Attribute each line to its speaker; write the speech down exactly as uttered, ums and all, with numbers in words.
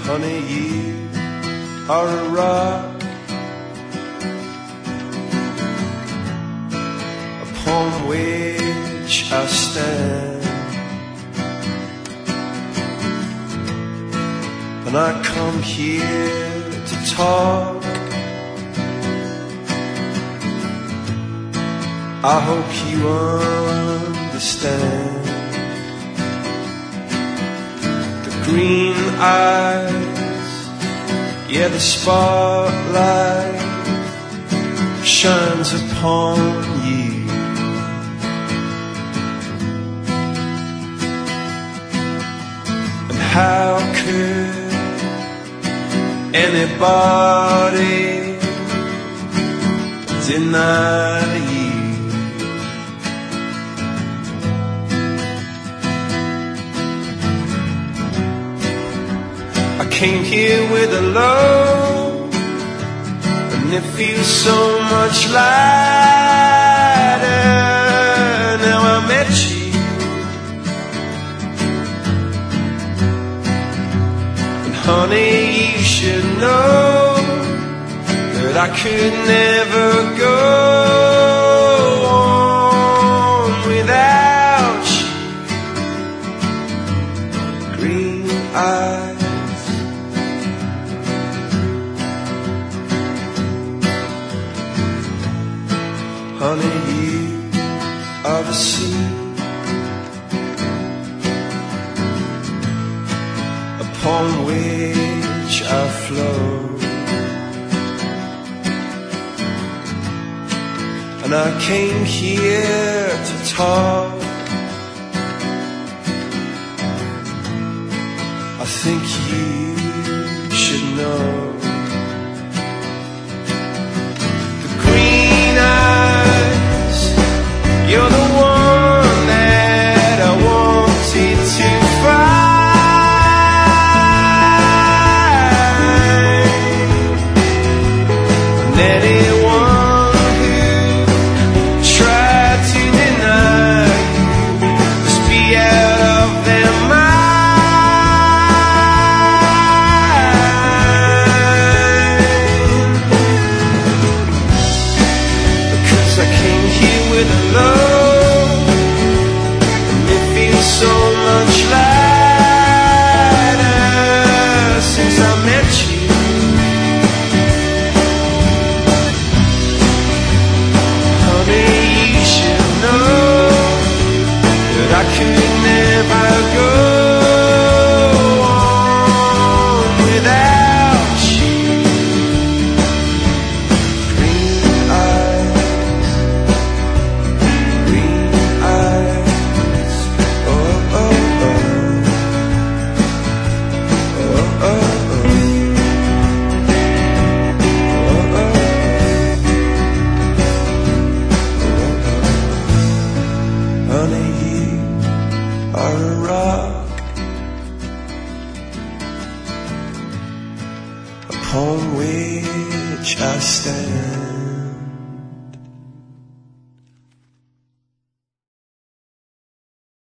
Speaker 1: Honey, you are a rock upon which I stand, and I come here to talk. I hope you understand. The green eyes, yeah, the spotlight shines upon you. And how could anybody deny you? I came here with a load, and it feels so much lighter now I met you. And honey, you should know that I could never go on without you. Green eyes, honey, you are the sea upon which I flow, and I came here to talk. I think you should know. You're the one that I wanted to find, and anyone who tried to deny you must be out of their mind. Because I came here with a love so much lighter since I met you. Honey, you should know that I could never go on without you. Green eyes, green eyes. Honey, you are a rock upon which I stand.